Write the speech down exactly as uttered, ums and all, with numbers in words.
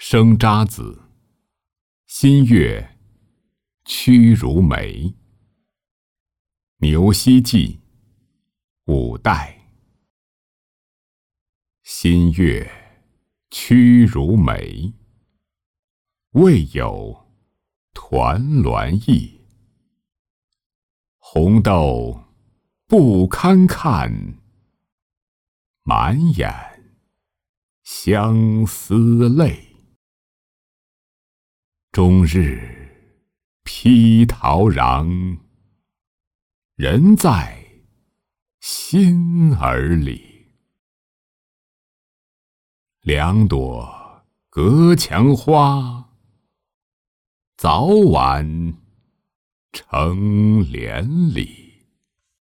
生渣子，新月屈如眉。牛希济，五代。新月屈如眉，未有团栾意。红豆不堪看，满眼相思泪。终日披桃瓤，人在心儿里。两朵隔墙花，早晚成连理。